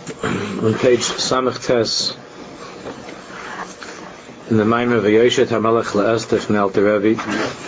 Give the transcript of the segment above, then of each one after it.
On page Samach Tes, in the Maimer V'Yoshet HaMelech LaEsther from the Alter Rebbe,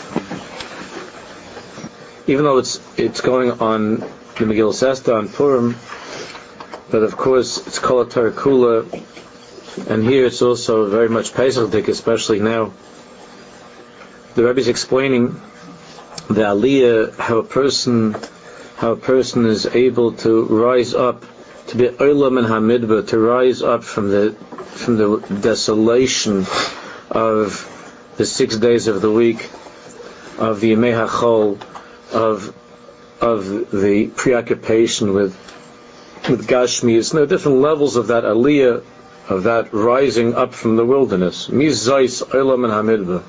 even though it's going on the Megillas Esther on Purim, but of course it's Kol HaTorah Kula, and here it's also very much Pesachdik, especially now. The Rebbe is explaining the Aliyah, how a person is able to rise up, to be Olam and Hamidba, to rise up from the desolation of the 6 days of the week, of the Yemei HaChol, of the preoccupation with Gashmias. There are different levels of that Aliyah, of that rising up from the wilderness. Mizais Olam and Hamidba.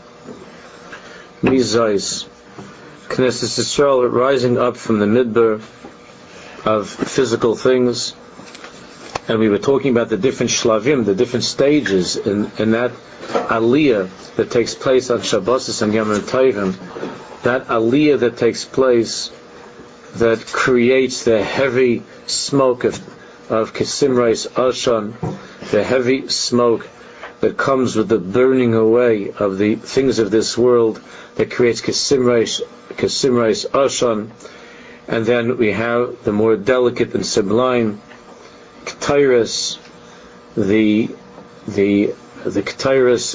Mizais Knesset Yisrael, rising up from the midbar of physical things. And we were talking about the different shlavim, the different stages in that aliyah that takes place on Shabbos and Yom Tovim. That aliyah that takes place, that creates the heavy smoke of Kesimrais Ashan, the heavy smoke that comes with the burning away of the things of this world, that creates Kesimrais Ashan. And then we have the more delicate and sublime Ketairos, the Ketairos,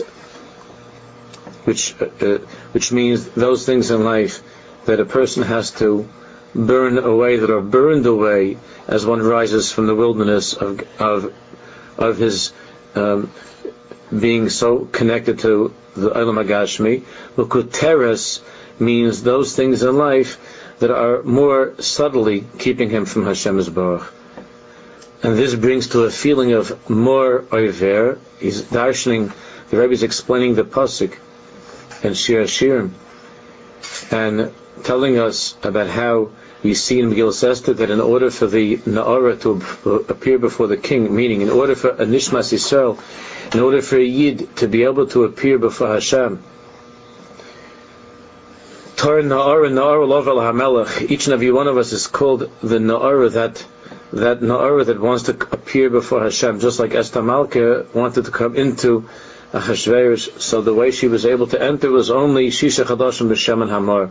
which means those things in life that a person has to burn away, that are burned away as one rises from the wilderness of his being so connected to the Olam HaGashmi. L'kuteres means those things in life that are more subtly keeping him from Hashem Yisborach. And this brings to a feeling of more oiver. He's darshaning, the Rebbe is explaining the pasuk and Shir Hashirim, and telling us about how we see in Megillas Esther that in order for the Na'ara to appear before the king, meaning in order for a Nishmas Yisrael, in order for a Yid to be able to appear before Hashem, Tar Na'ara Lovel HaMelech, each and every one of us is called the Na'ara, that Na'ara that wants to appear before Hashem, just like Esther Malka wanted to come into Achashverosh. So the way she was able to enter was only Shisha Chadashim B'Shem and Hamor,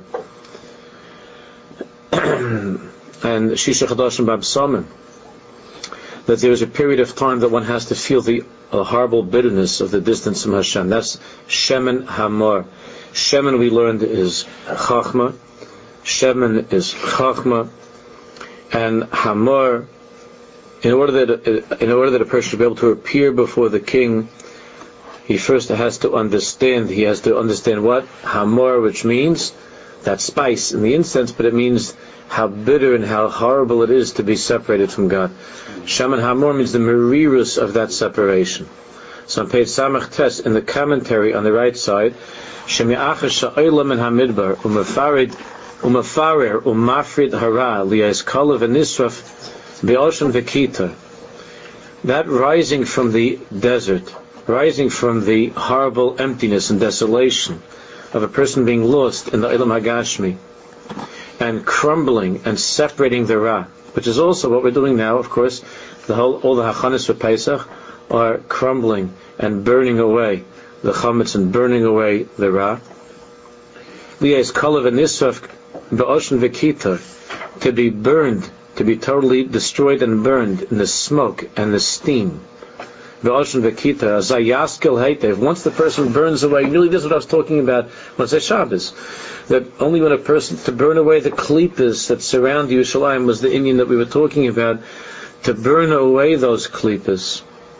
and Shisha Chadashim B'Absamim. That there is a period of time that one has to feel the horrible bitterness of the distance from Hashem. That's Shemen Hamor. Shemen, we learned, is Chachma. Shemen is Chachma, and Hamor. In order that a person should be able to appear before the king, he first has to understand. He has to understand what Hamor, which means that spice in the incense, but it means how bitter and how horrible it is to be separated from God. Shemen Hamor means the merirus of that separation. So on page Samach Tes, in the commentary on the right side, Shemi'achas sha'olam and hamidbar umafarer umafrid hara liyas kalav and nisraf be'oshan v'kita. That rising from the desert, rising from the horrible emptiness and desolation of a person being lost in the Olam HaGashmi, and crumbling and separating the Ra, which is also what we're doing now, of course. All the Hachanis for Pesach are crumbling and burning away the chametz and burning away the Ra. Liyas kalav and nisraf be'oshan v'kita, to be burned, to be totally destroyed and burned in the smoke and the steam. Be'oshan v'kita, zayaskel heitev. Once the person burns away, really this is what I was talking about when I say Shabbos, that only when a person, to burn away the klippas that surround Yerushalayim was the inyan that we were talking about, to burn away those klippas.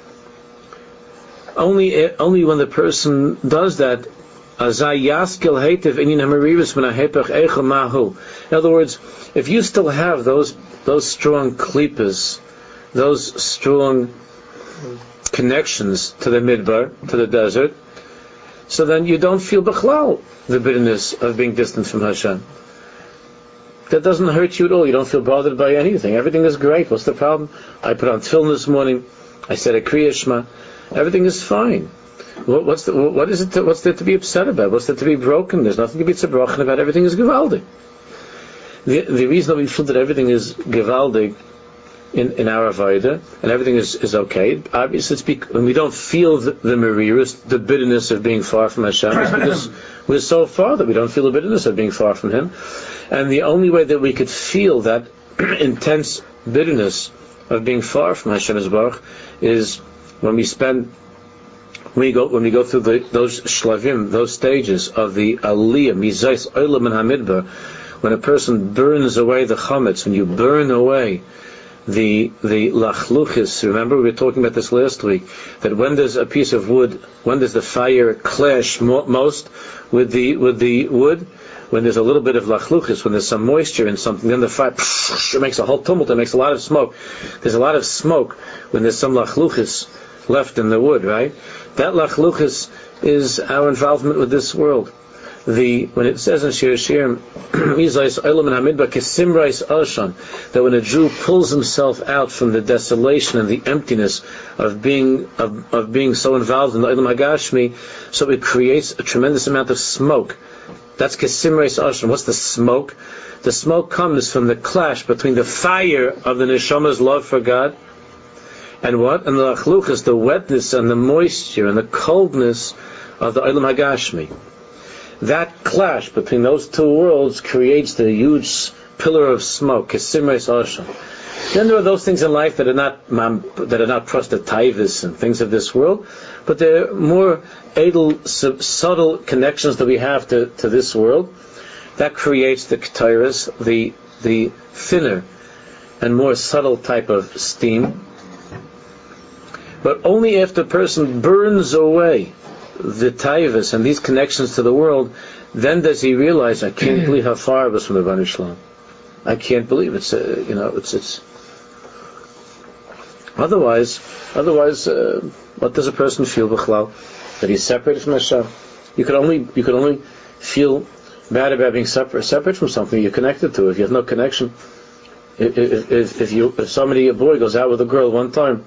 Only when the person does that, azayaskel heitev inyan hamarivis menahepech echel mahu. In other words, if you still have those strong klippas, those strong connections to the midbar, to the desert, so then you don't feel b'chlal the bitterness of being distant from Hashem. That doesn't hurt you at all. You don't feel bothered by anything. Everything is great. What's the problem? I put on tefillin this morning. I said a Kriya Shema. Everything is fine. What's there to be upset about? What's there to be broken? There's nothing to be tzibrochen about. Everything is gewaldig. The reason that we feel that everything is gewaldig in our avodah, and everything is okay. Obviously, when we don't feel the merirus, the bitterness of being far from Hashem, it's because we're so far that we don't feel the bitterness of being far from Him. And the only way that we could feel that intense bitterness of being far from Hashem is when we go through those shlavim, those stages of the aliyah, mizais olam and hamidbar, when a person burns away the chametz, when you burn away the lachluchis. Remember, we were talking about this last week, that when there's a piece of wood, when does the fire clash most with the wood? When there's a little bit of lachluchis, when there's some moisture in something, then the fire it makes a whole tumult, it makes a lot of smoke. There's a lot of smoke when there's some lachluchis left in the wood, right? That lachluchis is our involvement with this world. When it says in Shir Shirim, that when a Jew pulls himself out from the desolation and the emptiness of being so involved in the Olam Hagashmi, so it creates a tremendous amount of smoke. That's Kesimreis Ashram. What's the smoke? The smoke comes from the clash between the fire of the neshama's love for God and what? And the achluchas, the wetness and the moisture and the coldness of the Olam Hagashmi. That clash between those two worlds creates the huge pillar of smoke, Kesimreis Ashram. Then there are those things in life that are not prostativus and things of this world, but they're more edel, subtle connections that we have to this world. That creates the ketairas, the thinner and more subtle type of steam. But only after a person burns away the taivus and these connections to the world, then does he realize, I can't believe how far I was from the Ribbono Shel Olam. I can't believe it's. Otherwise, what does a person feel, b'chlal? That he's separated from Hashem. You could only feel bad about being separate from something you're connected to. If you have no connection, if a boy goes out with a girl one time,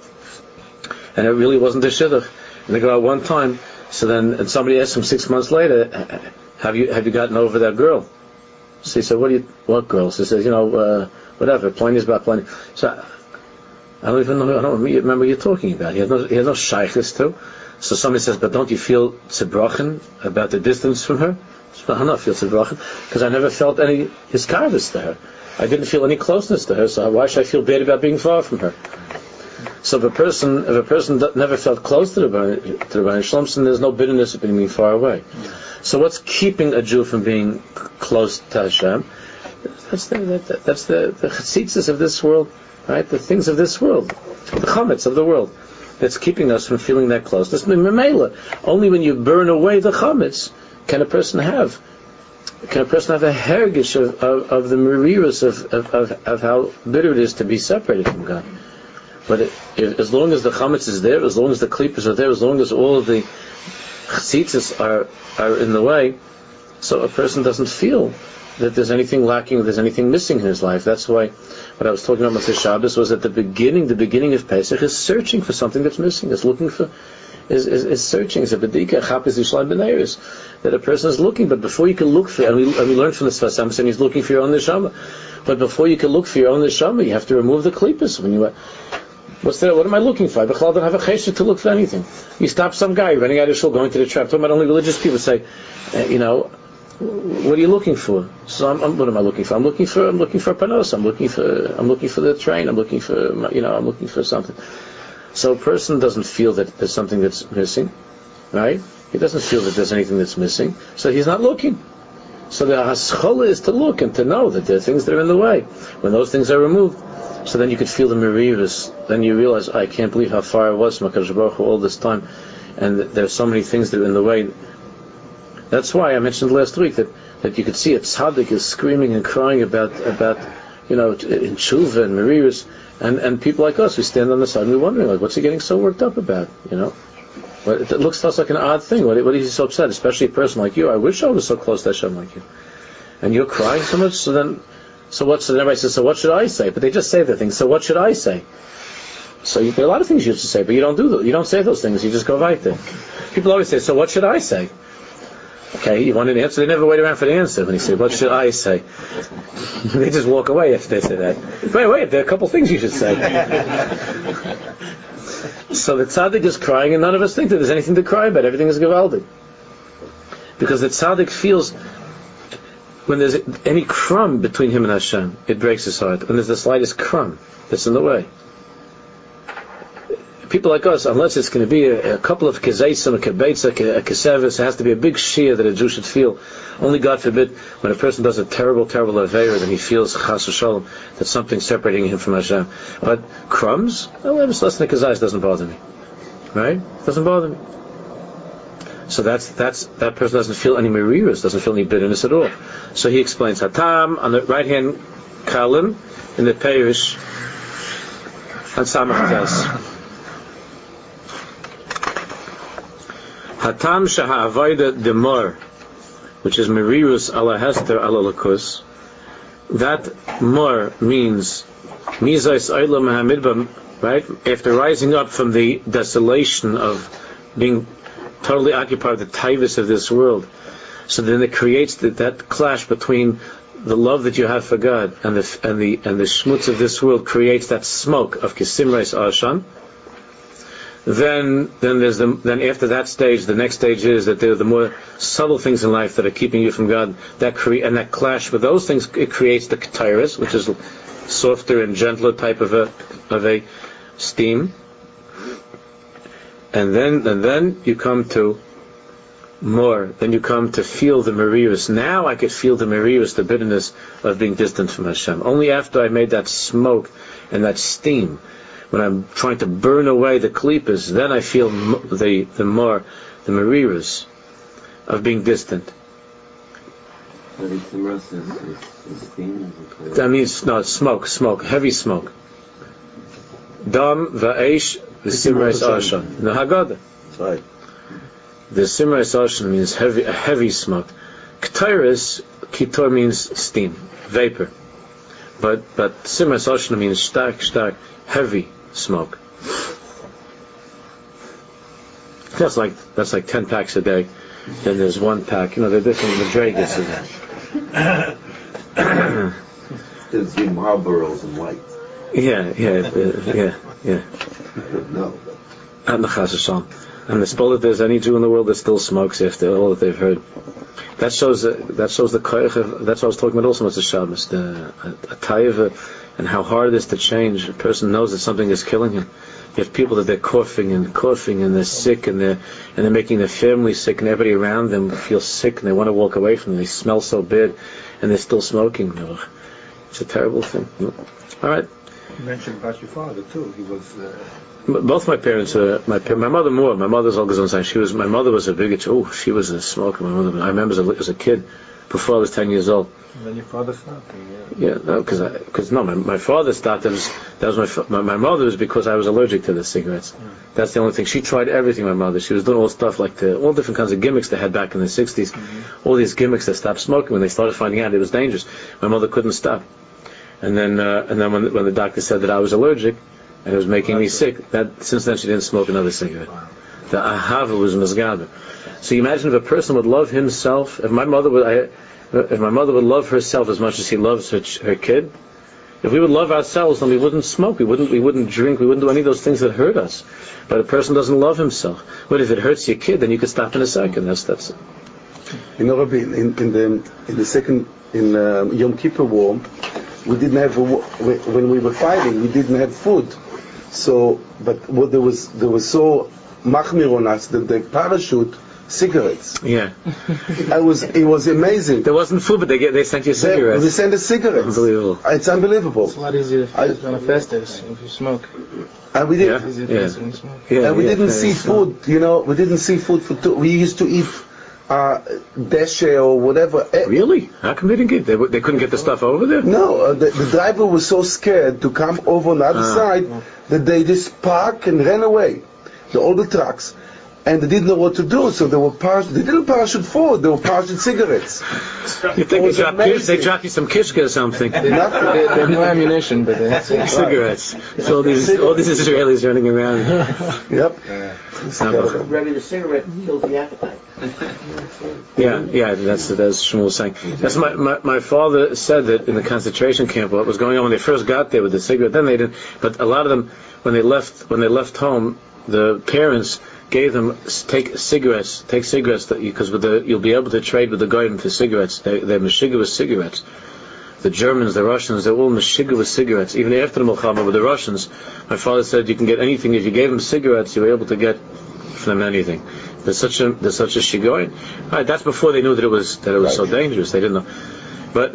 and it really wasn't a shidduch, and they go out one time, and somebody asks him 6 months later, have you gotten over that girl? So he said, what girl? So he says, whatever, Pliny is about Pliny. So I don't remember what you're talking about. He has no shaykhis to. So somebody says, but don't you feel tzibrochen about the distance from her? So I don't feel tzibrochen because I never felt any hiskarvis to her. I didn't feel any closeness to her, so why should I feel bad about being far from her? So if a person never felt close to the Ribbono Shel Olam, there's no bitterness of being far away. So what's keeping a Jew from being close to Hashem? That's the chitzitzes of this world, right? The things of this world, the chametz of the world, that's keeping us from feeling that closeness. Only when you burn away the chametz can a person have a hergish of the merirus of how bitter it is to be separated from God. But as long as the chametz is there, as long as the klippas are there, as long as all of the chitzitzes are in the way, so a person doesn't feel that there's anything lacking, there's anything missing in his life. That's why what I was talking about Motzei Shabbos was that the beginning of Pesach is searching for something that's missing. It's looking for, is searching. It's a bedika, chapis yishlan b'neiris, that a person is looking. But before you can look for, and we learned from the Sfas Emes, he's looking for your own neshama. But before you can look for your own neshama, you have to remove the klippas. What am I looking for? I don't have a chesed to look for anything. You stop some guy running out of shul, going to the trap. Talking about only religious people, say, what are you looking for? So what am I looking for? I'm looking for panos. I'm looking for the train. I'm looking for something. So a person doesn't feel that there's something that's missing, right? He doesn't feel that there's anything that's missing, so he's not looking. So the haschola is to look and to know that there are things that are in the way. When those things are removed, so then you could feel the merirus. Then you realize, I can't believe how far I was from HaKadosh Baruch Hu all this time, and there's so many things that are in the way. That's why I mentioned last week that you could see a tzaddik is screaming and crying about in tshuva and merirus, and people like us, we stand on the side and we're wondering, what's he getting so worked up about? It looks to us like an odd thing. What is he so upset? Especially a person like you. I wish I was so close to Hashem like you. And you're crying so much. So then everybody says, so what should I say? But they just say the things. So what should I say? So there are a lot of things you should say, but you don't do that. You don't say those things. You just go right there. People always say, so what should I say? Okay, you want an answer? They never wait around for the answer. When you say, what should I say? They just walk away if they say that. Wait, there are a couple things you should say. So the tzaddik is crying, and none of us think that there's anything to cry about. Everything is gewaldig. Because the tzaddik feels, when there's any crumb between him and Hashem, it breaks his heart. When there's the slightest crumb that's in the way. People like us, unless it's going to be a couple of kezeitzim, a kebeitzah, a kesevis, it has to be a big shia that a Jew should feel. Only God forbid, when a person does a terrible, terrible aveira, then he feels chas v'shalom, that something's separating him from Hashem. But crumbs, less than a kezeiz doesn't bother me. Right? Doesn't bother me. So that person doesn't feel any merirus, doesn't feel any bitterness at all. So he explains, Hatam, on the right hand column, in the Peirush, on Samach Tes. Hatam shaha avoida demor, which is merirus ala hester ala lakus. That mor means mizais olam hamidbam, right? After rising up from the desolation of being totally occupied with the taivus of this world, so then it creates that clash between the love that you have for God and the shmutz of this world creates that smoke of kisimreis ashan. Then after that stage, the next stage is that there are the more subtle things in life that are keeping you from God. And that clash with those things, it creates the ketairis, which is softer and gentler type of a steam. And then you come to more. Then you come to feel the merirus. Now I could feel the merirus, the bitterness of being distant from Hashem. Only after I made that smoke and that steam, when I'm trying to burn away the klipas, then I feel the merirus of being distant. That means it's smoke, heavy smoke. Dam va'esh v'simreis ashan. No Haggadah. Right. The simreis ashan means a heavy smoke. Ketairis, kitor means steam, vapor. But simreis ashan means stark, heavy smoke. That's like 10 packs a day. Then there's one pack. They're different madrigas of that. There's the Marlboros and white. Yeah. No. And the chas v'shalom. And the spol that there's any Jew in the world that still smokes after all that they've heard. That shows the koyach of. That's what I was talking about also. It's the Shabbos, a taiva, and how hard it is to change. A person knows that something is killing him. You have people that they're coughing and they're sick and they're making their family sick and everybody around them feels sick and they want to walk away from them. They smell so bad and they're still smoking. It's a terrible thing. All right. You mentioned about your father too. He was. Both my parents were. My mother more. My mother's all goes on saying my mother was a bigot. She was a smoker. My mother. I remember as a kid, before I was 10 years old. And then your father stopped. Because my father stopped. My mother was because I was allergic to the cigarettes. That's the only thing. She tried everything. My mother. She was doing all stuff like all different kinds of gimmicks they had back in the 60s. All these gimmicks that stopped smoking when they started finding out it was dangerous. My mother couldn't stop. And then when the doctor said that I was allergic and it was making me sick, since then she didn't smoke another cigarette. The ahava was mazgaber. So you imagine if a person would love himself. If my mother would love herself as much as she loves her kid, if we would love ourselves, then we wouldn't smoke, we wouldn't drink, we wouldn't do any of those things that hurt us. But a person doesn't love himself. But if it hurts your kid, then you could stop in a second. That's it. Rabbi, in the second Yom Kippur War, we didn't have when we were fighting, we didn't have food. So, but what there was so machmir on us that they parachute cigarettes. Yeah. It was amazing. There wasn't food, but they sent you cigarettes. They sent us cigarettes. Unbelievable. It's unbelievable. It's a lot easier to fast if you smoke. And we did. It's easier to fast when you smoke. And we didn't see food. We didn't see food for two. We used to eat deshe or whatever. Really? How come they didn't get? They couldn't get the stuff over there? No, the driver was so scared to come over on the other side that they just parked and ran away. All the trucks. and they didn't know what to do, so they didn't parachute forward, they were parachute cigarettes. You think they dropped you some kishka or something? They have no ammunition, but they have cigarettes. So all these Israelis running around. Yep. Ready, the cigarette kills the appetite. Yeah, that's Shmuel saying. That's my father said that in the concentration camp, what was going on when they first got there with the cigarette, then they didn't, but a lot of them, when they left home, the parents gave them take cigarettes because you'll be able to trade with the goyim for cigarettes. They're meshiga with cigarettes. The Germans, the Russians, they're all meshiga with cigarettes. Even after the Milchama with the Russians, my father said you can get anything. If you gave them cigarettes, you were able to get from them anything. There's such a shigoyin. Right, that's before they knew that it was so dangerous. They didn't know. But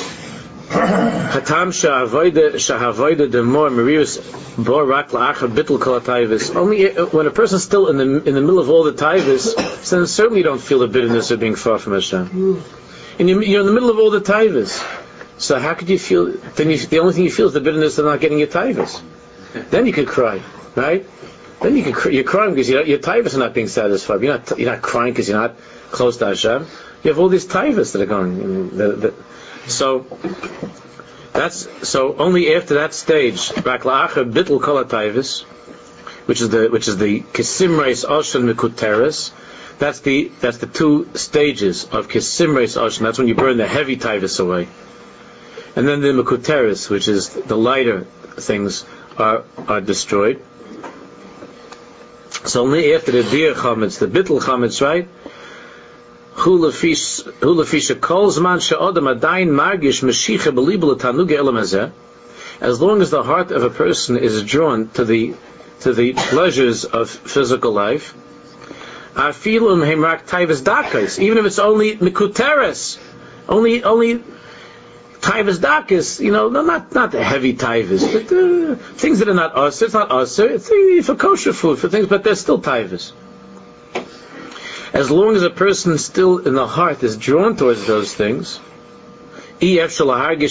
Hatam shahavoida demor merius bor rak la'achar bittul kol hatayvis. Only when a person's still in the middle of all the tayvis, then certainly you don't feel the bitterness of being far from Hashem. And you're in the middle of all the tayvis. So how could you feel? Then the only thing you feel is the bitterness of not getting your tayvis. Then you could cry, right? Then you're crying because your tayvis are not being satisfied. You're not crying because you're not close to Hashem. You have all these tayvis that are going. So only after that stage, rak la'achar bittul kol hatayvis, which is the kisimreis oshan mekuteres. That's the two stages of kisimreis oshan. That's when you burn the heavy tayvis away. And then the mekuteres, which is the lighter things, are destroyed. So only after the dir chametz, the bittul chametz, right? As long as the heart of a person is drawn to the pleasures of physical life, even if it's only mikuteres, only taivas dakas, not the heavy taivas, but things that are not usher. It's not usher. It's for kosher food, for things, but they're still taivas. As long as a person still in the heart is drawn towards those things, you cannot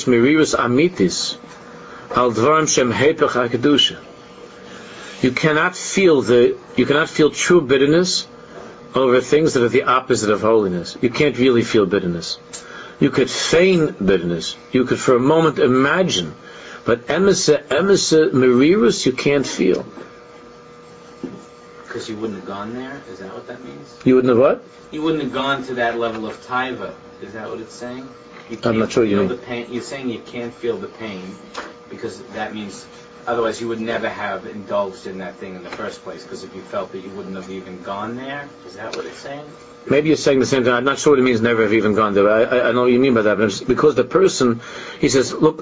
feel true bitterness over things that are the opposite of holiness. You can't really feel bitterness. You could feign bitterness. You could for a moment imagine, but emesa merirus you can't feel. Because you wouldn't have gone there? Is that what that means? You wouldn't have what? You wouldn't have gone to that level of taiva. Is that what it's saying? I'm not sure you mean. The pain. You're saying you can't feel the pain because that means otherwise you would never have indulged in that thing in the first place, because if you felt that you wouldn't have even gone there. Is that what it's saying? Maybe you're saying the same thing. I'm not sure what it means never have even gone there. I know what you mean by that, but it's because the person, he says, look,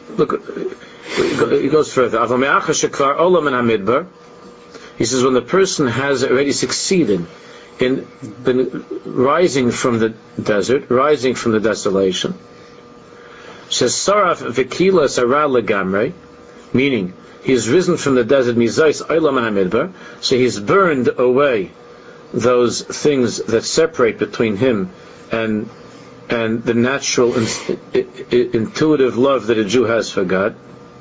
he goes further. He says when the person has already succeeded in rising from the desert, rising from the desolation, says Saraf Vikila Sarah Legamre, meaning he's risen from the desert, Mizais Olam HaMidbar, so he's burned away those things that separate between him and the natural intuitive love that a Jew has for God.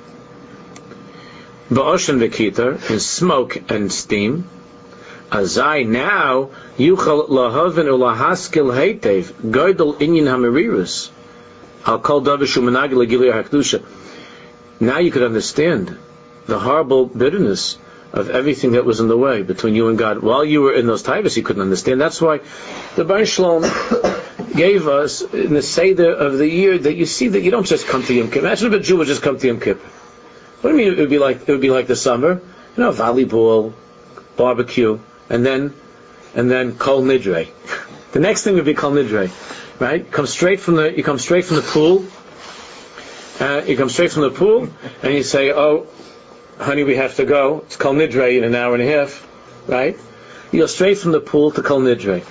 Ba'oshan v'kitar, in smoke and steam. Azai now yuchal lahavin ulahaskil heitev goydel inyan hamirirus al kol davishu menagil gilir hakdusha. Now you could understand the horrible bitterness of everything that was in the way between you and God. While you were in those taivas, you couldn't understand. That's why the Baruch Shalom gave us in the Seder of the year that you see that you don't just come to Yom Kippur. Imagine if a Jew would just come to Yom Kippur. What do you mean it would be like the summer? Volleyball, barbecue, and then Kol Nidre. The next thing would be Kol Nidre, right? You come straight from the pool. You come straight from the pool, and you say, "Oh, honey, we have to go. It's Kol Nidre in an hour and a half," right? You go straight from the pool to Kol Nidre.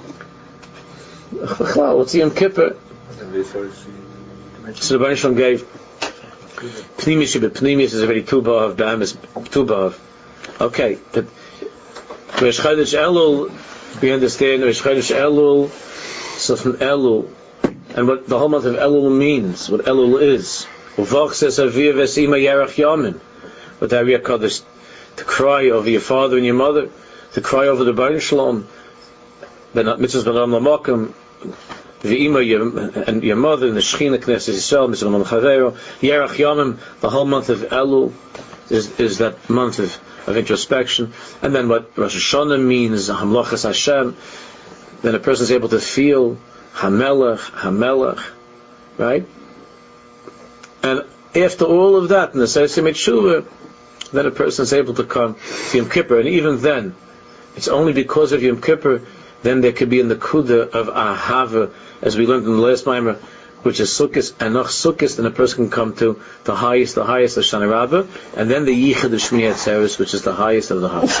What's Yom Kippur? So the Baruch Shalom gave Pnimius is already two ba'av, Ba'am is two ba'av. Okay, but Rosh Chodesh Elul, we understand Rosh Chodesh Elul, so from Elul, and what the whole month of Elul means, what Elul is. Uvach says Aviyah Vesima Yarach Yamin, what the Ariyah Kodesh, to cry over your father and your mother to cry over the Baruch Shalom, then mitzvahs b'ram l'makom, v'ima and your mother, and the Shechina Knesset Yisrael, mitzvah b'ram l'chaveiro, Yerach Yomim, the whole month of Elul is that month of introspection. And then what Rosh Hashanah means, Hamlochas Hashem, then a person is able to feel Hamelach, right? And after all of that, in the Seisim Tshuva, then a person is able to come to Yom Kippur, and even then, it's only because of Yom Kippur, then there could be in the Kuda of Ahava, as we learned in the last Maimer, which is Sukkot, and Noch Sukkot, and a person can come to the highest of Shana Rabbah, and then the Yichud of Shmini Atzeres, which is the highest of the highest.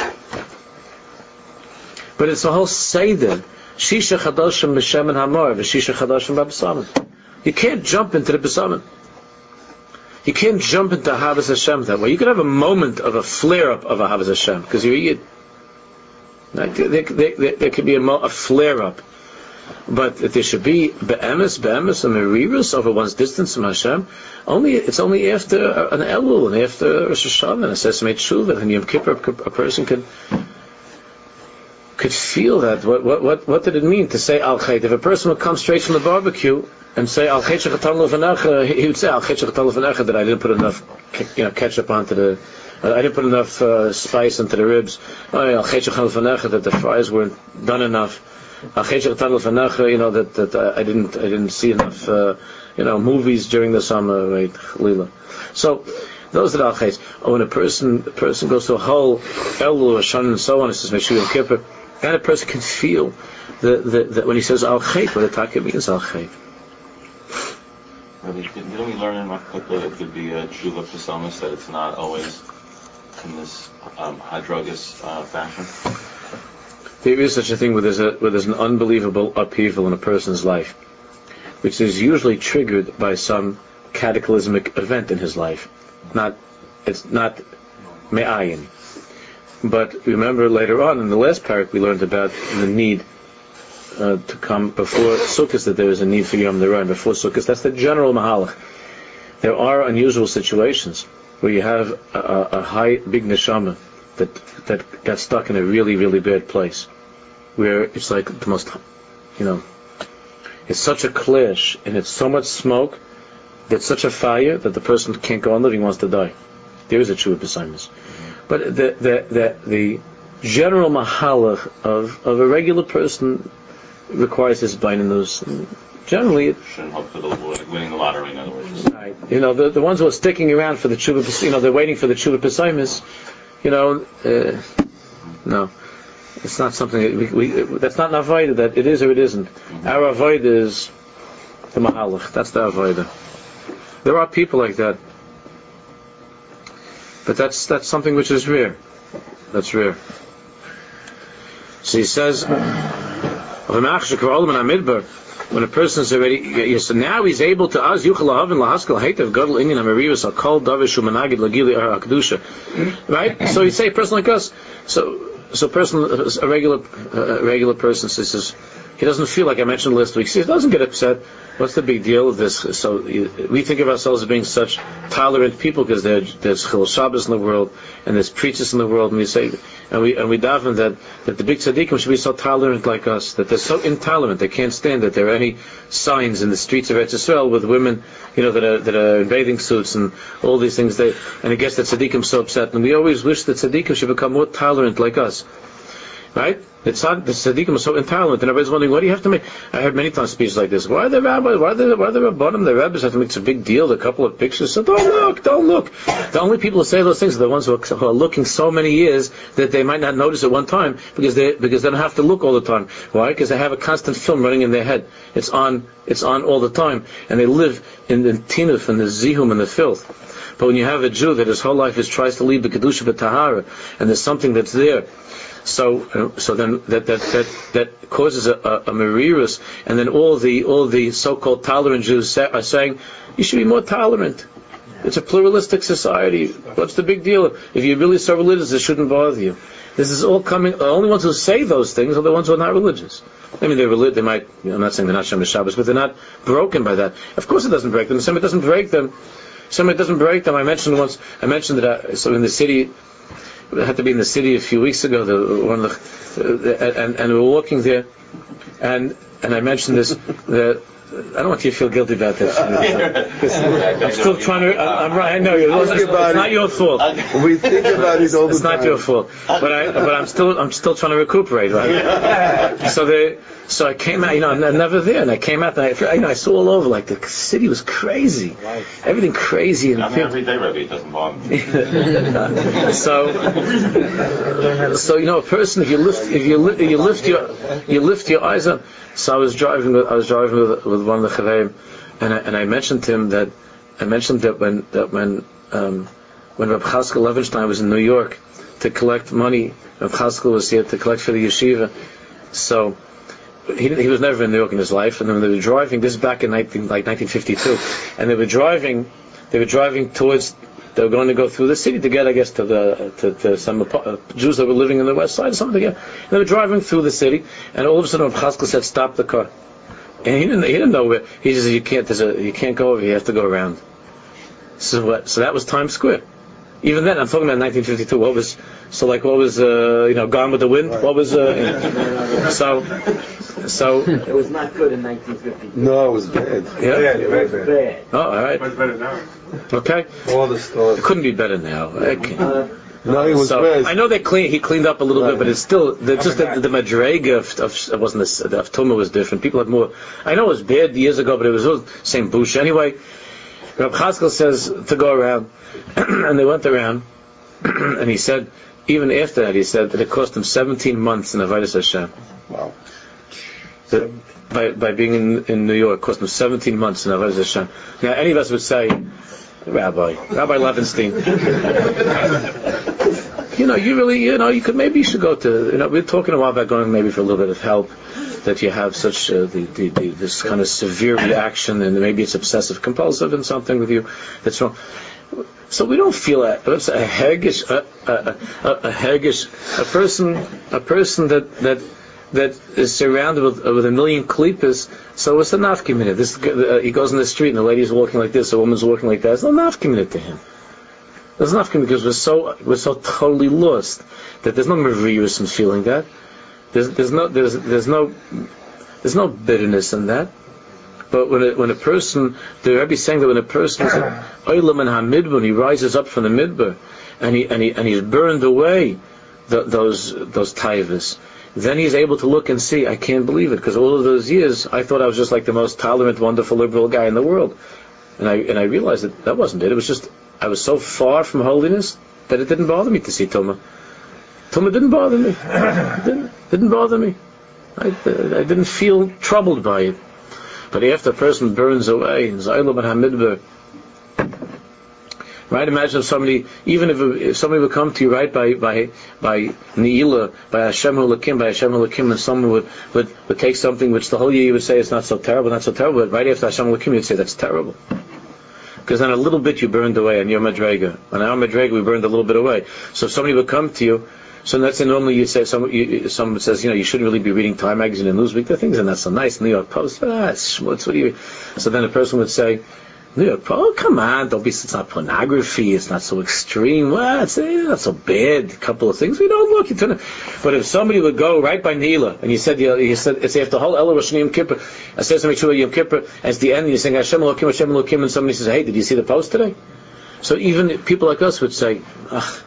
But it's a whole Seder, Shisha Chadoshim B'Shem and Hamor, V'Shisha Chadoshim B'Besamim. You can't jump into the Besamim. You can't jump into Ahavas Hashem that way. You can have a moment of a flare-up of Ahavas Hashem, because you're Yid. There could be a flare-up. But there should be be'emes, and merirus over one's distance from Hashem. It's only after an Elul and after Rosh Hashanah and a Sesame Tshuva and Yom Kippur a person could feel that. What did it mean to say Al Chet? If a person would come straight from the barbecue and say Al Chet Shechatan Lefanecha, he would say Al Chet Shechatan Lefanecha that I didn't put enough ketchup onto the. I didn't put enough spice into the ribs. Al Chet Shechatan Lefanecha that the fries weren't done enough. That I didn't see enough movies during the summer, right? Lila. So those are the al-chayes. When a person goes to a whole Elul, Hashanah, and so on, it says Meshu Yom Kippur, and a person can feel that when he says al-chayt, what the taka means al-chayt. Didn't we learn in Makot that it could be a tshuva pesamis, that it's not always in this hydrogous fashion? There is such a thing where there's an unbelievable upheaval in a person's life, which is usually triggered by some cataclysmic event in his life. It's not me'ayin. But remember later on in the last parak we learned about the need to come before Sukkot, that there is a need for Yom Neroim before Sukkot. That's the general mahalach. There are unusual situations where you have a high, big neshama that got stuck in a really, really bad place, where it's like the most, it's such a clash, and it's so much smoke, that's such a fire, that the person can't go on living, wants to die. There is a true besides. But the general mahalach of a regular person requires his bindinus. Generally, it shouldn't hope for winning the lottery, in other words. Right. The ones who are sticking around for the tshuva, they're waiting for the tshuva pesaimis. No, it's not something we that's not an avodah. That it is or it isn't. Our avodah is the mahalach. That's the avodah. There are people like that, but that's something which is rare. That's rare. So he says, when a person is already, so now he's able to right? So you say a person like us, so a regular person says he doesn't feel like I mentioned last week. He doesn't get upset. What's the big deal of this? So we think of ourselves as being such tolerant people because there's Chil Shabbos in the world and there's preachers in the world, and we say and we daven that the big tzaddikim should be so tolerant like us, that they're so intolerant they can't stand that there are any signs in the streets of Eretz Yisrael with women that are in bathing suits and all these things. And it gets the tzaddikim so upset, and we always wish that tzaddikim should become more tolerant like us. Right? It's not the tzaddikim are so intolerant, and everybody's wondering, what do you have to make? I heard many times speeches like this. Why are the rabbis? Why are the rabbanim? The rabbis have to make such a big deal. A couple of pictures. So don't look. The only people who say those things are the ones who are looking so many years that they might not notice at one time because they don't have to look all the time. Why? Because they have a constant film running in their head. It's on all the time, and they live in the tinuf and the zihum and the filth. But when you have a Jew that his whole life tries to lead the kedusha b'tahara, and there's something that's there. So then that causes a merirus, and then all the so-called tolerant Jews are saying you should be more tolerant. It's a pluralistic society. What's the big deal? If you're really so religious, it shouldn't bother you. This is all coming. The only ones who say those things are the ones who are not religious. I mean, they might. I'm not saying they're not Shemesh Shabbos, but they're not broken by that. Of course, it doesn't break them. Some it doesn't break them. I mentioned that. So in the city. had to be in the city a few weeks ago. And we were walking there, and I mentioned this. That I don't want you to feel guilty about that. I'm still trying to. I'm right. I know it's not your fault. We think about it all the time. It's not your fault. But I'm still trying to recuperate, right? So I came out. I'm never there, and I came out. And I saw all over. Like the city was crazy. Everything crazy. And every day, Rebbe, it doesn't bother me. So a person, if you lift your eyes up. So I was driving with one of the Chaveim, and I mentioned to him that when Reb Chaskel Levenstein was in New York to collect money, Reb Chaskel was here to collect for the yeshiva. So he was never in New York in his life, and when they were driving, this is back in 1952, and they were driving towards. They were going to go through the city to get, I guess, to some Jews that were living in the west side or something. And they were driving through the city, and all of a sudden, Rav Chaskel said, "Stop the car." And he didn't know where. He said, "You can't go over here. You have to go around." So that was Times Square. Even then, I'm talking about 1952. What was Gone with the Wind? What was So it was not good in 1952. No, it was bad. Yeah, it was bad. Oh, all right. Much better now. Okay. All the stores. It couldn't be better now. No, it was bad. I know he cleaned up a little bit, but it's still the madrega of Tumah was different. People had more. I know it was bad years ago, but it was all the same bush. Anyway, Reb Chaskel says to go around, and they went around, and he said, even after that, he said that it cost him 17 months in Avodas Hashem. Wow. By being in New York, it cost him 17 months in Avodas Hashem. Now, any of us would say, Rabbi Levenstein, you should go to, we're talking a while about going maybe for a little bit of help, that you have such this kind of severe reaction, and maybe it's obsessive compulsive and something with you that's wrong. So we don't feel a hergish, a person that is surrounded with a million klippas. So it's a nafkimina. He goes in the street and the lady's walking like this, a woman's walking like that. It's no nafkimina to him. There's nafkimina because we're so totally lost that there's no mervirus in feeling that. There's no bitterness in that. But when a person, the Rebbe is saying that when a person is oilam and hamidbar, when he rises up from the midbar and he's burned away those taivas, then he's able to look and see, I can't believe it, because all of those years I thought I was just like the most tolerant, wonderful, liberal guy in the world, and I realized that wasn't it. It was just I was so far from holiness that it didn't bother me to see Tumah. Tumah didn't bother me. It didn't bother me. I didn't feel troubled by it. But after a person burns away, Zaylam and Hamidbar, right? Imagine if somebody would come to you, right, by Ne'ilah, by Hashem Hulakim, and someone would take something which the whole year you would say it's not so terrible, but right after Hashem Hulakim you'd say that's terrible. Because then a little bit you burned away on your Madrega. On our Madrega we burned a little bit away. So if somebody would come to you, so that's normally you say someone says, you shouldn't really be reading Time magazine and Newsweek. The things are not so nice. New York Post, what do you? So then a person would say, New York Post, oh, come on, it's not pornography, it's not so extreme. Well, it's not so bad. A couple of things we don't look into. But if somebody would go right by Ne'ilah and you said it's after the whole Ela Rosh Yom Kippur, I said something to Yom Kippur, and it's the end, and you're saying Hashem Elokim, and somebody says, hey, did you see the post today? So even people like us would say, ugh.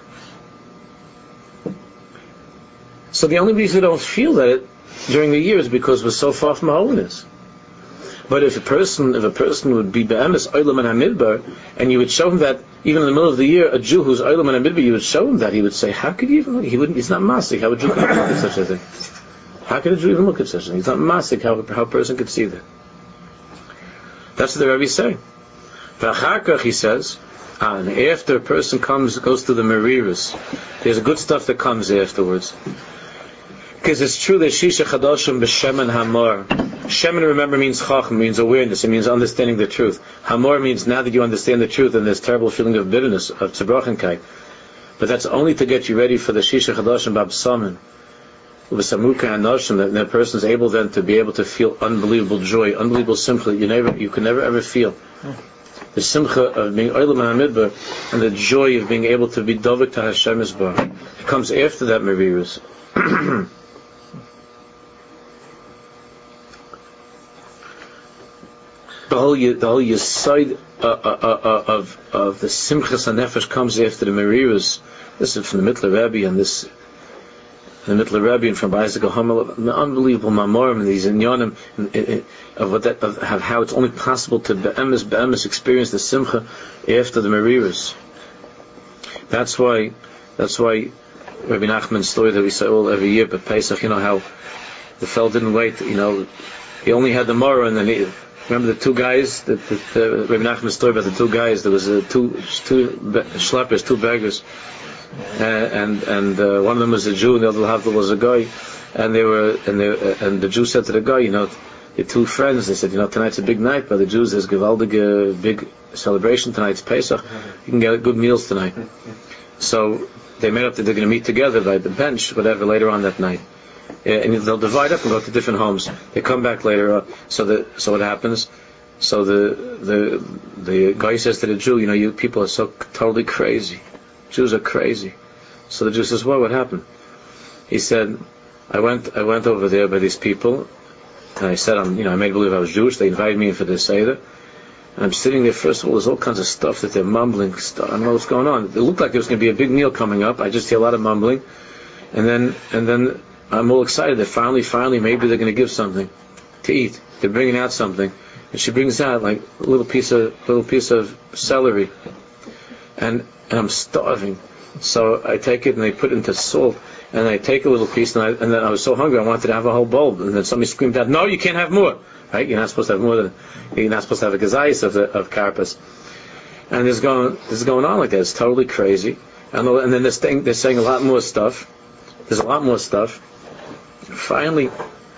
So the only reason we don't feel that during the year is because we're so far from holiness. But if a person would be be'emes oilam and hamidbar, and you would show him that even in the middle of the year, a Jew who's oilam and hamidbar, you would show him that, he would say, how could you even look? He's not masik. How would you look at such a thing? How could a Jew even look at such a thing? He's not masik. How a person could see that? That's what the Rebbe is saying. V'achakach, he says, and after a person goes through the meriris, there's good stuff that comes afterwards. Because it's true that Shisha Chadashim b'Shemen Hamor. Shemen, remember, means chacham, means awareness. It means understanding the truth. Hamor means now that you understand the truth and this terrible feeling of bitterness, of tzibrochenkait. But that's only to get you ready for the Shisha Chadashim b'Absamin. V'Samuka Hanoshim, that person is able then to be able to feel unbelievable joy, unbelievable sympathy you can never ever feel. the simcha of being Olam HaMidbar, and the joy of being able to be Dovek to Hashem Yisbarach. It comes after that Merirus. The whole Yesod of the Simchas HaNefesh comes after the Merirus. This is from the Mittler Rebbe, and this the Mittler Rebbe and from Isaac Hamel, unbelievable mamorim and these inyanim of how it's only possible to be'emes experience the simcha after the Merirus. That's why Rabbi Nachman's story that we say all every year, but Pesach, how the fellow didn't wait. He only had the Morah, and then remember the two guys, the Rabbi Nachman's story about the two guys. There was two schleppers, two beggars. And one of them was a Jew, and the other half was a guy, and the Jew said to the guy, the two friends, they said, tonight's a big night by the Jews. There's gewaldige big celebration tonight. It's Pesach. You can get good meals tonight. So they made up that they're going to meet together by the bench, whatever, later on that night, and they'll divide up and go to different homes. They come back later. So what happens? So the guy says to the Jew, you people are so totally crazy. Jews are crazy. So the Jew says, well, what happened? He said, I went over there by these people, and I said, I made believe I was Jewish. They invited me in for the Seder, and I'm sitting there. First of all, there's all kinds of stuff that they're mumbling. I don't know what's going on. It looked like there was going to be a big meal coming up. I just hear a lot of mumbling, and then I'm all excited that finally, maybe they're going to give something to eat. They're bringing out something, and she brings out like a little piece of celery, and I'm starving. So I take it and I put it into salt, and I take a little piece, and then I was so hungry I wanted to have a whole bowl, and then somebody screamed out, "No, you can't have more! Right? You're not supposed to have more you're not supposed to have a gazayis of karpas." And this is going on like that. It's totally crazy. And then they're saying a lot more stuff. There's a lot more stuff. Finally,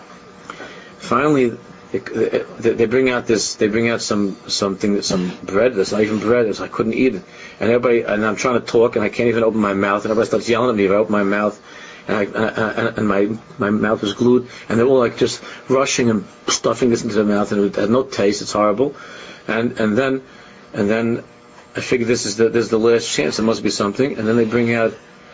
they bring out some bread that's not even bread. I couldn't eat it, and I'm trying to talk, and I can't even open my mouth, and everybody starts yelling at me if I open my mouth, and my mouth was glued, and they're all like just rushing and stuffing this into their mouth, and it had no taste. It's horrible, and then I figured this is the last chance. There must be something, and then they bring out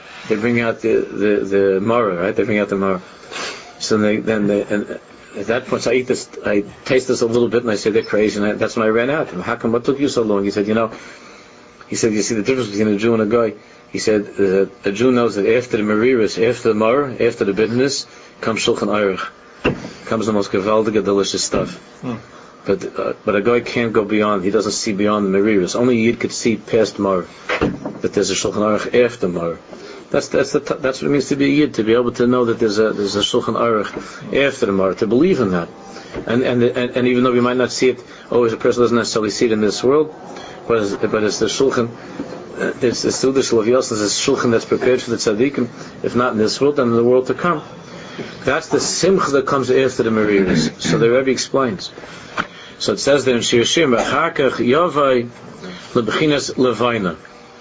the maror, right? They bring out the maror. So at that point, so I taste this a little bit, and I say they're crazy, and that's when I ran out. How come? What took you so long? He said, you see the difference between a Jew and a guy. He said a Jew knows that after the Merirus, after the Maror, after the bitterness, comes Shulchan Aruch, comes the most gewaldige, delicious stuff. But a guy can't go beyond. He doesn't see beyond the Merirus. Only Yid could see past Maror, that there's a Shulchan Aruch after Maror. That's what it means to be a Yid, to be able to know that there's a Shulchan Aruch after the Maror, to believe in that, and even though we might not see it always, a person doesn't necessarily see it in this world, but it's the Shulchan, it's the Sudash Lavios, it's a Shulchan that's prepared for the Tzaddikim, if not in this world, then in the world to come. That's the Simcha that comes after the Merirus. So the Rebbe explains. So it says there in Shir Shir, Achakach Yavai Lebchinas Levayna.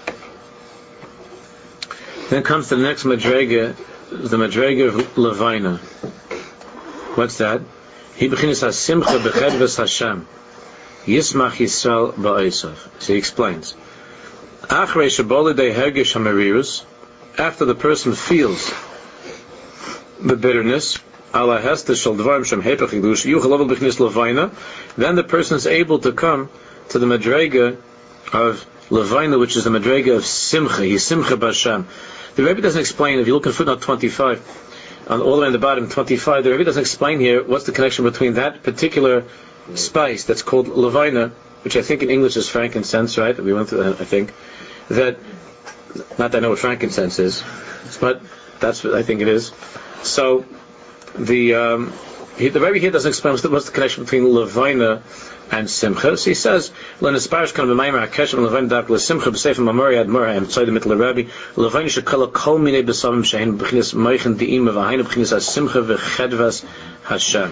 Then comes the next Madrega, the Madrega of Levayna. What's that? He bechinas hasimcha bechedves Hashem. Yismach Yisrael ba'esav. So he explains. Achrei shebolidei hergish hamerirus, after the person feels the bitterness, ala hesta shel dvarim shem hepech yidush yuchal level bechinas Levayna, then the person is able to come to the Madrega of Levayna, which is the Madrega of Simcha. He's Simcha b'Hashem. The Rebbe doesn't explain, if you look in footnote 25, on all the way on the bottom, 25, the Rebbe doesn't explain here what's the connection between that particular spice that's called Levayna, which I think in English is frankincense, right? We went through that, I think. Not that I know what frankincense is, but that's what I think it is. So, the Rebbe here doesn't explain what's the connection between Levayna and Simcha. So he says, "L'nesparish kan b'maymer hakeshem Levayna dak l'Simcha b'sefer Mamori ad Mora and Tzayda mitl Rebbe Levayna shekala kol minei b'savim shehin b'chinas meichen di'im v'hayin b'chinas haSimcha v'chedvas Hashem."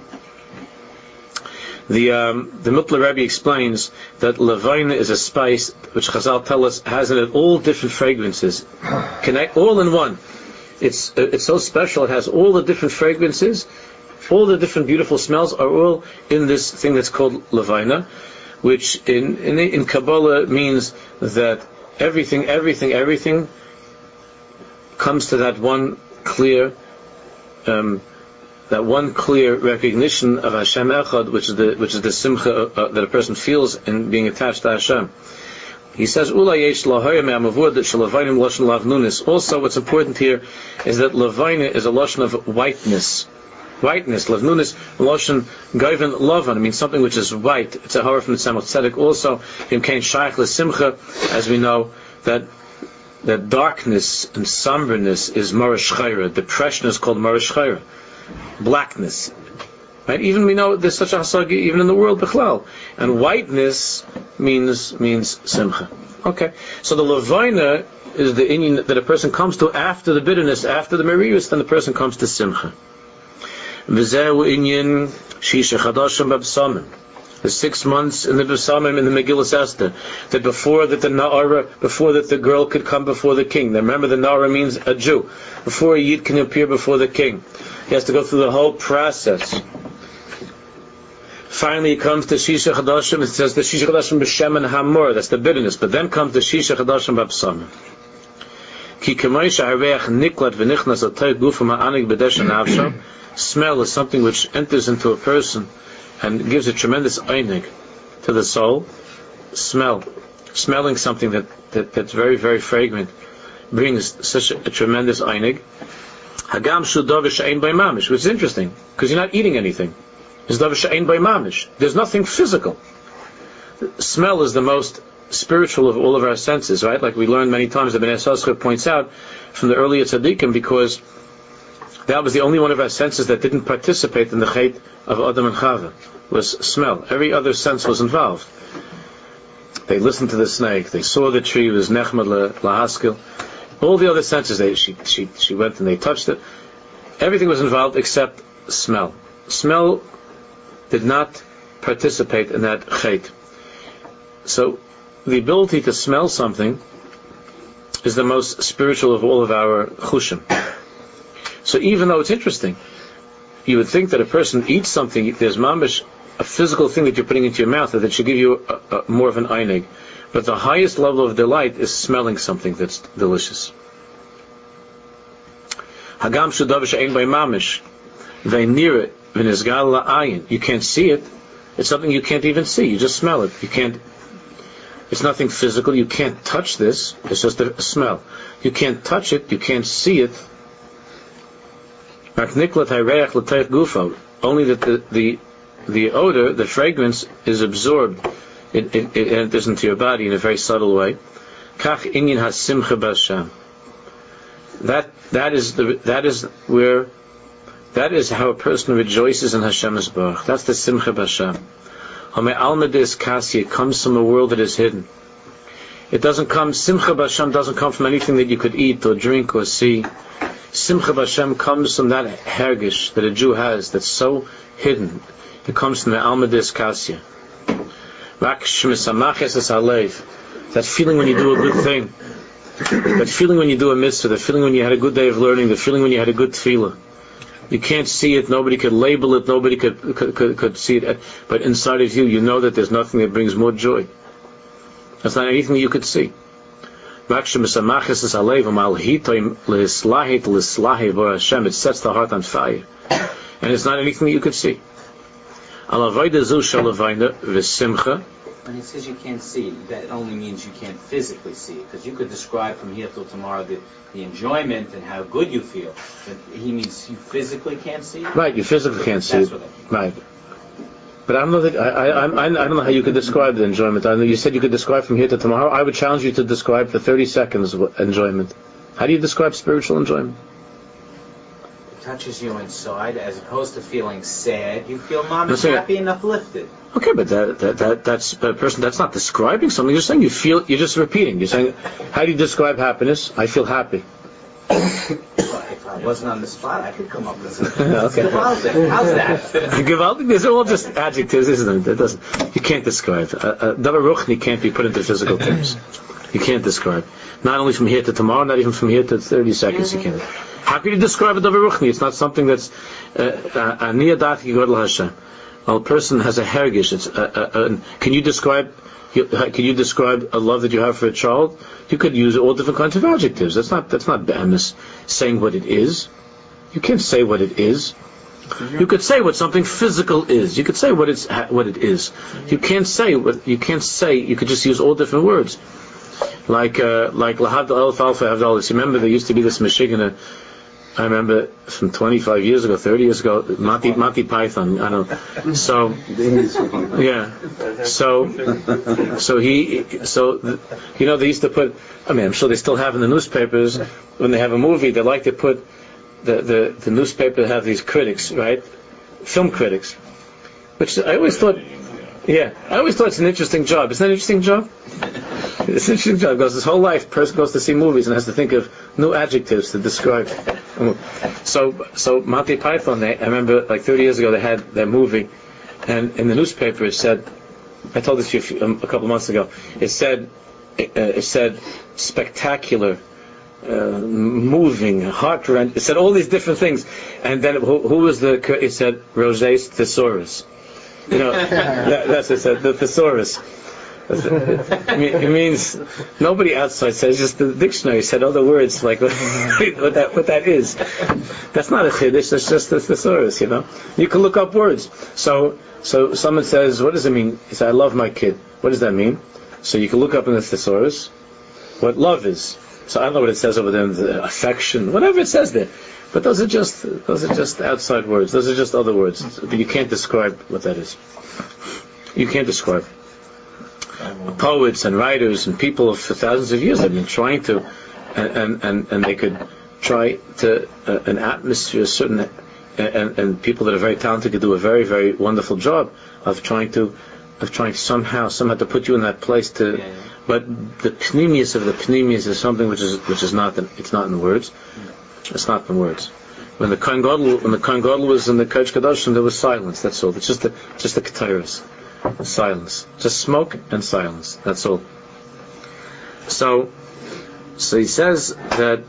The Mitler Rebbe explains that Levayna is a spice which Chazal tell us has in it all different fragrances, connect all in one. It's so special. It has all the different fragrances. All the different beautiful smells are all in this thing that's called Levayna. which in Kabbalah means that everything comes to that one clear recognition of Hashem Echad, which is the simcha that a person feels in being attached to Hashem. He says, also what's important here is that Lavaina is a lashon of whiteness. Whiteness, lavnunis, lashon gaiven lavan. It means something which is white. It's a horror from the Tzemach Tzedek. Also, in Kain Shaykh L'Simcha, as we know, that darkness and somberness is Marash Chayra. Depression is called Marash Chayra. Blackness. Right? Even we know there's such a hasagi even in the world bichlal. And whiteness means simcha. Okay. So the lavaina is the inyan that a person comes to after the bitterness, after the merirus, then the person comes to simcha. V'zehu inyan shisha chadashim b'bsamim. The 6 months in the B'samim in the Megillas Esther, that before that the girl could come before the king. Now remember, the Na'ara means a Jew. Before a Yid can appear before the king, he has to go through the whole process. Finally, it comes to Shisha Chadashim. It says the Shisha Chadashim b'Shemen Hamor. That's the bitterness. But then comes the Shisha Chadashim b'Bsamim. Ki k'moisha hareach niklat v'nichnas atay gufam ha'anig b'desha nafsho. Smell is something which enters into a person and gives a tremendous einig to the soul. Smelling something that's very, very fragrant brings such a tremendous einig. Hagam shu davar she'ein by mamish, which is interesting because you're not eating anything. It's davar she'ein by mamish. There's nothing physical. Smell is the most spiritual of all of our senses, right? Like we learned many times, the Bnei Yissaschar points out from the earlier tzaddikim, because that was the only one of our senses that didn't participate in the chait of Adam and Chava, was smell. Every other sense was involved. They listened to the snake, they saw the tree, it was nechmad lahaskil. All the other senses, she went and they touched it. Everything was involved except smell. Smell did not participate in that chait. So the ability to smell something is the most spiritual of all of our chushim. So even though it's interesting, you would think that a person eats something, there's mamish, a physical thing that you're putting into your mouth that should give you more of an einig. But the highest level of delight is smelling something that's delicious. Hagam shudav she'ein by mamish, ve'nira v'nizgal la'ayin. You can't see it. It's something you can't even see. You just smell it. It's nothing physical. You can't touch this. It's just a smell. You can't touch it. You can't see it. Only that the odor, the fragrance, is absorbed. It enters into your body in a very subtle way. That is how a person rejoices in Hashem Yisbarach. That's the simcha b'Hashem. It comes from a world that is hidden. It doesn't come. Simcha b'Hashem doesn't come from anything that you could eat or drink or see. Simcha b'Hashem comes from that hergish that a Jew has that's so hidden. It comes from the Alma Diskasya. That feeling when you do a good thing, that feeling when you do a mitzvah, the feeling when you had a good day of learning, the feeling when you had a good tefillah. You can't see it, nobody could label it, nobody could see it, but inside of you, you know that there's nothing that brings more joy. That's not anything you could see. It sets the heart on fire. And it's not anything that you could see. When it says you can't see, that only means you can't physically see it. Because you could describe from here till tomorrow the enjoyment and how good you feel. But he means you physically can't see it? Right, you physically can't see it. Right. But I don't know I don't know how you could describe the enjoyment. I know you said you could describe from here to tomorrow. I would challenge you to describe for 30 seconds enjoyment. How do you describe spiritual enjoyment? It touches you inside, as opposed to feeling sad. You feel happy and uplifted. Okay, but that's a person. That's not describing something. You're saying you feel. You're just repeating. You're saying, how do you describe happiness? I feel happy. If I wasn't on the spot, I could come up with something. Okay. Gewaltig. How's that? Gewaltig. These are all just adjectives, isn't it? You can't describe. Davar ruchni can't be put into physical terms. You can't describe. Not only from here to tomorrow, not even from here to 30 seconds. You can't. How can you describe a davar ruchni? It's not something that's aniyah dati godel Hashem. Well, a person has a hergish. Can you describe a love that you have for a child? You could use all different kinds of adjectives. That's not be'emes saying what it is. You can't say what it is. You could say what something physical is. You could say what it is. You can't say. You could just use all different words. Like lahavdal elf alpha havdalis. You remember there used to be this Michigan. I remember from 25 years ago, 30 years ago, Monty Python. I don't know. So yeah. So they used to put. I mean, I'm sure they still have in the newspapers when they have a movie. They like to put the newspaper have these critics, right? Film critics, which I always thought it's an interesting job. Isn't that an interesting job? It's an interesting job because his whole life, person goes to see movies and has to think of new adjectives to describe. So Monty Python, I remember like 30 years ago they had that movie, and in the newspaper it said, I told this to you a couple of months ago. It said spectacular. Moving, heart-wrenching. It said all these different things, and then who was it said Roget's thesaurus. That's what it said, the thesaurus. It means nobody outside says. Just the dictionary said other words like what that is. That's not a chiddush. That's just the thesaurus. You can look up words. So someone says, what does it mean? He said, I love my kid. What does that mean? So you can look up in the thesaurus what love is. So I don't know what it says over there, the affection, whatever it says there. But those are just outside words. Those are just other words. But you can't describe what that is. You can't describe. Poets and writers and people for thousands of years have been trying to, and they could try to an atmosphere, certain, and people that are very talented could do a very, very wonderful job of trying to somehow to put you in that place to. Yeah. But the pneumius of the pneumius is something which is not it's not in the words. It's not in the words. When the Kohen Gadol was in the Kodesh Kadoshim, there was silence. That's all. It's just the ketairos, silence, just smoke and silence. That's all. So he says that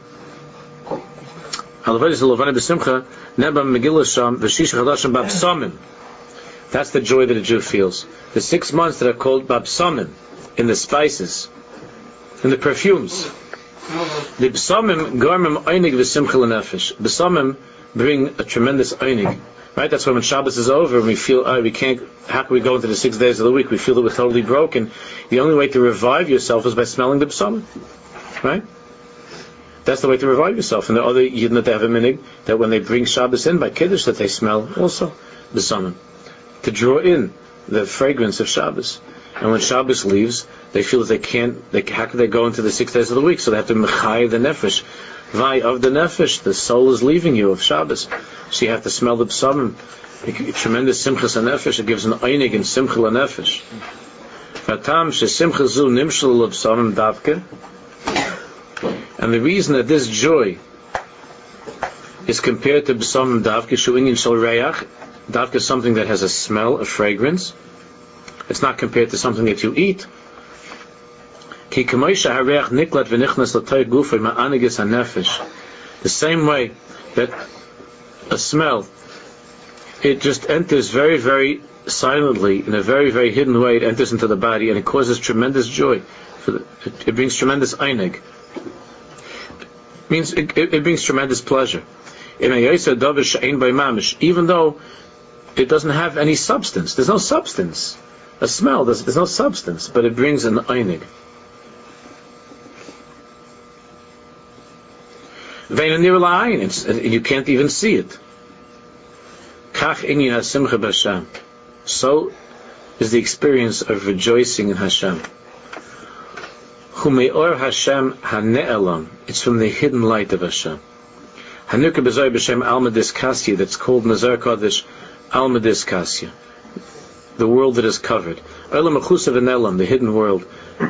that's the joy that a Jew feels. The 6 months that are called babsamim, in the spices, in the perfumes. The b'samim garmim einig v'simcha l'nefesh. B'samim bring a tremendous einig. Right? That's when Shabbos is over and we feel, how can we go into the 6 days of the week? We feel that we're totally broken. The only way to revive yourself is by smelling the b'samim. Right? That's the way to revive yourself. And the other Yidden that they have a minig, that when they bring Shabbos in by Kiddush, that they smell also b'samim. To draw in the fragrance of Shabbos. And when Shabbos leaves, they feel that how can they go into the 6 days of the week? So they have to mechai the nefesh. Vai of the nefesh, the soul is leaving you of Shabbos. So you have to smell the psalmim. Tremendous simchas nefesh. It gives an einig and simcha nefesh. Vatam she simcha zu nimshal psalmim davke. And the reason that this joy is compared to psalmim davke, shu'inyin shal reach, davke is something that has a smell, a fragrance. It's not compared to something that you eat. The same way that a smell, it just enters very, very silently, in a very, very hidden way, it enters into the body and it causes tremendous joy. It brings tremendous einig. Means it brings tremendous pleasure. Even though it doesn't have any substance. There's no substance. A smell, there's no substance, but it brings an einig. You can't even see it. So is the experience of rejoicing in Hashem. It's from the hidden light of Hashem. That's called Nazar Kodesh Almadis Kasya. The world that is covered. The hidden world.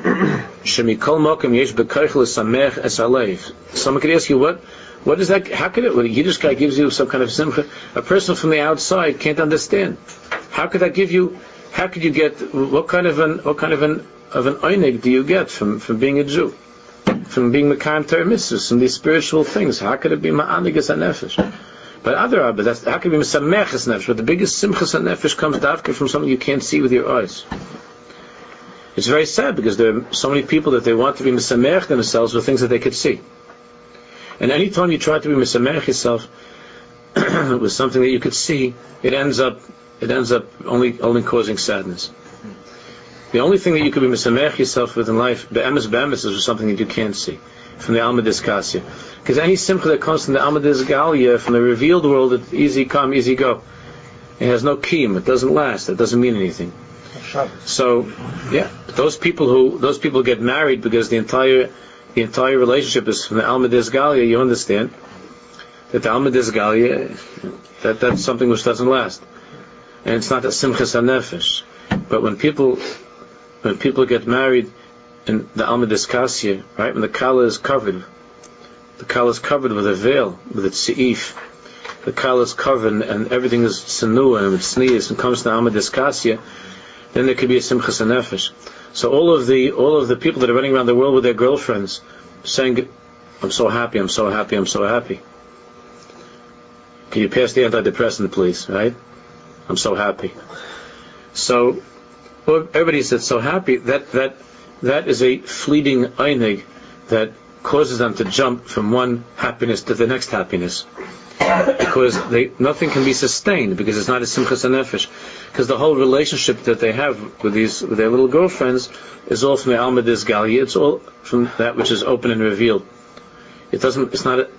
Someone could ask you, what is that? How could it? When a Yiddish guy gives you some kind of simcha, a person from the outside can't understand. How could that give you? How could you get? What kind of an einig do you get from being a Jew? From being Mekayim Torah mitzvahs, from these spiritual things? How could it be ma'anigas hanefesh? But other, that's how can we misameches nefesh? But the biggest simchas nefesh comes dafka from something you can't see with your eyes. It's very sad because there are so many people that they want to be misamech themselves with things that they could see. And any time you try to be misamech yourself with something that you could see, it ends up only causing sadness. The only thing that you could be misamech yourself with in life, be'emes, is with something that you can't see. From the Alma Diskasya. Because any simcha that comes from the Alma Disgalia, from the revealed world, it's easy come, easy go. It has no kiyum, it doesn't last, it doesn't mean anything. So, those people get married because the entire relationship is from the Alma Disgalia. You understand that the Alma Disgalia, that's something which doesn't last. And it's not a simchas hanefesh. But when people get married in the Alma Diskasya, right, when the kala is covered with a veil, with its seif, the kala is covered and everything is tsenua and it's sneeze and comes to the Alma Diskasya, then there could be a simchas nefesh. So all of the people that are running around the world with their girlfriends saying, I'm so happy, I'm so happy, I'm so happy. Can you pass the antidepressant, please? Right? I'm so happy. So everybody said so happy. That is a fleeting einig that causes them to jump from one happiness to the next happiness. Because nothing can be sustained because it's not a simchas nefesh. Because the whole relationship that they have with their little girlfriends is all from the Alma Disgalia. It's all from that which is open and revealed. It doesn't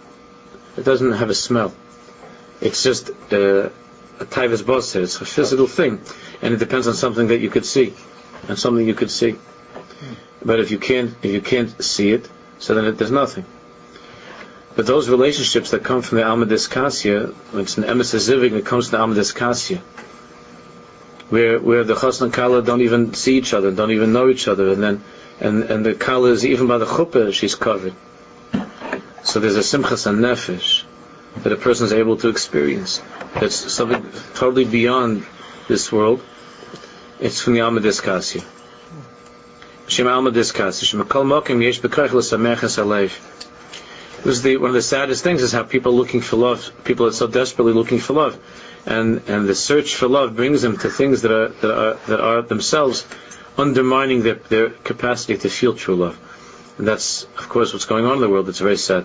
have a smell. It's just a taivas boser. It's a physical thing, and it depends on something that you could see, and something you could see. But if you can't see it, so then there's nothing. But those relationships that come from the Alma Diskasya, it's an emes zivig that comes from the Alma Diskasya, where the chassan and kala don't even see each other, don't even know each other, and the kala is even by the chuppah she's covered. So there's a simchas nefesh that a person is able to experience. That's something totally beyond this world. It's from the Alma Diskasya. Shem Alma Diskasya. Shem Kol Mokim Yesh B'Koich L'Sameches Alev. This is one of the saddest things is how people are looking for love. People are so desperately looking for love, and the search for love brings them to things that are themselves undermining their capacity to feel true love. And that's, of course, what's going on in the world. It's very sad.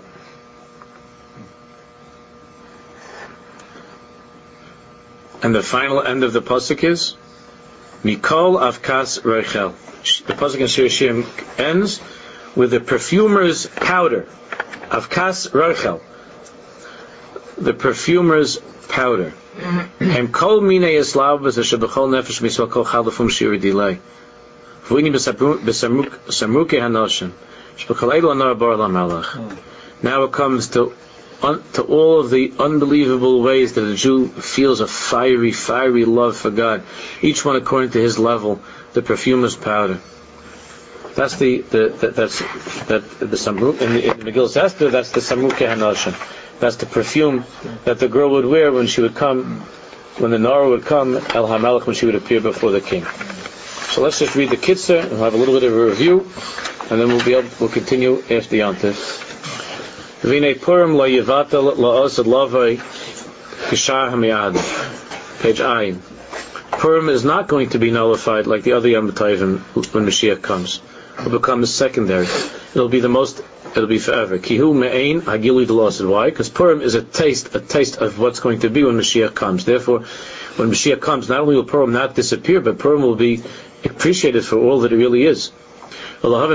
And the final end of the pasuk is Mikol Avkas Rachel. The pasuk in Shir Shirim ends with the perfumer's powder. Avkas Rachel. The perfumer's powder. Hem kol minei eslav b'zeshebechol nefesh misval kol chalafum shiri delay. V'ini b'samruke hanoshim. Shebechol eilu anar bar lamalach. Now it comes to all of the unbelievable ways that a Jew feels a fiery love for God, each one according to his level. The perfumer's powder. That's the samruk in Megillas Esther. That's the samruke hanoshim. That's the perfume that the girl would wear when she would come, when the Nara would come, El HaMelech, when she would appear before the king. So let's just read the Kitzur and we'll have a little bit of a review, and then we'll continue after Yontif. V'nei Purim lo yivatel la'osad lavai kishar hamiad. Page Ayin. Purim is not going to be nullified like the other Yom Tovim when Mashiach comes. It will become secondary. It'll be forever. Kihu me'ein hagilui d'losad. Why? Because Purim is a taste of what's going to be when Mashiach comes. Therefore, when Mashiach comes, not only will Purim not disappear, but Purim will be appreciated for all that it really is. In order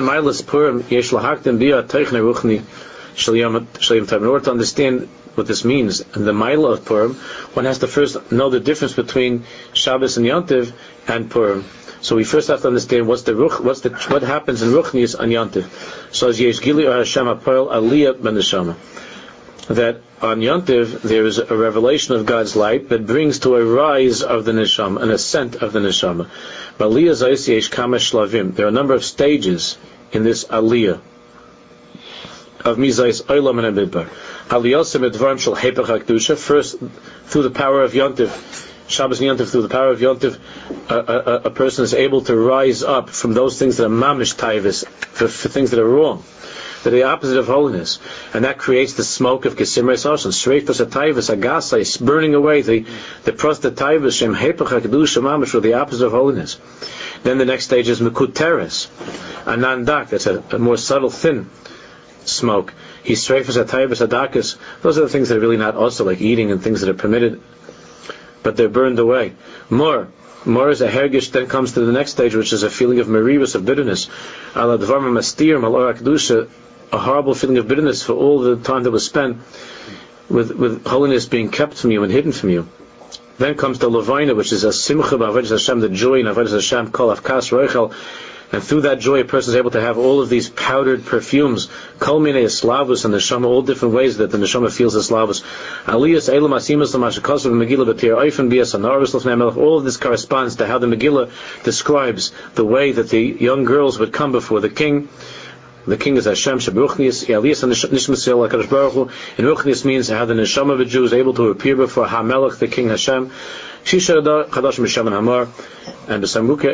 to understand what this means, and the Maila of Purim, one has to first know the difference between Shabbos and Yontiv and Purim. So we first have to understand what happens in Ruchnius on Yontiv. So as Yesh Gili or Hashem Apol Aliyah Ben Neshama, that on Yontiv there is a revelation of God's light that brings to a rise of the Neshama, an ascent of the Neshama. Aliyah Zayis Yesh Kama Shlavim. There are a number of stages in this Aliyah of Mizayis Olam and Abidbar. Aliyosem Edvarim Shel Hepech HaKdusha. First, through the power of Yontiv, Shabbos and Yontiv, through the power of Yontiv, a person is able to rise up from those things that are mamish taivus, for things that are wrong. They're the opposite of holiness. And that creates the smoke of Kesimres Oshon. Shreifas Atayvas Agasa is burning away the prostatayvas Shem Hepach HaKedusha Mamash, or the opposite of holiness. Then the next stage is Mekut Teres, Anandak, that's a more subtle, thin smoke. He's Shreifas Atayvas Adakas. Those are the things that are really not also like eating and things that are permitted, but they're burned away. More is a hergish, then comes to the next stage, which is a feeling of meribus, of bitterness. Ala dvarma mastir malor kedusha, a horrible feeling of bitterness for all the time that was spent with holiness being kept from you and hidden from you. Then comes the levina, which is a simcha b'avodas Hashem, the joy in avodas Hashem, kol afkas roichel. And through that joy, a person is able to have all of these powdered perfumes, kol minei eslavus, and neshama, all different ways that the neshama feels eslavus. Aliyas elam asimas l'mashakasav Megillah b'tir oifen bias anarvis l'fnei melech. All of this corresponds to how the Megillah describes the way that the young girls would come before the king. The king is Hashem Shabuchnius. Aliyas nishmas yel HaKadosh Baruch Hu. And Ruchnius means how the neshama of a Jew is able to appear before HaMelech, the king Hashem. Shisha Chadash Mishaman Hamar, and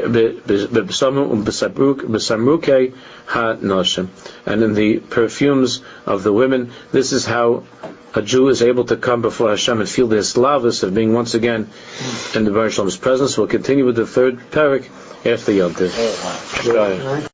Besamruke Ha-Noshim. And in the perfumes of the women, this is how a Jew is able to come before Hashem and feel the eslavus of being once again in the Baruch Shalom's presence. We'll continue with the third parak after Yom Tov.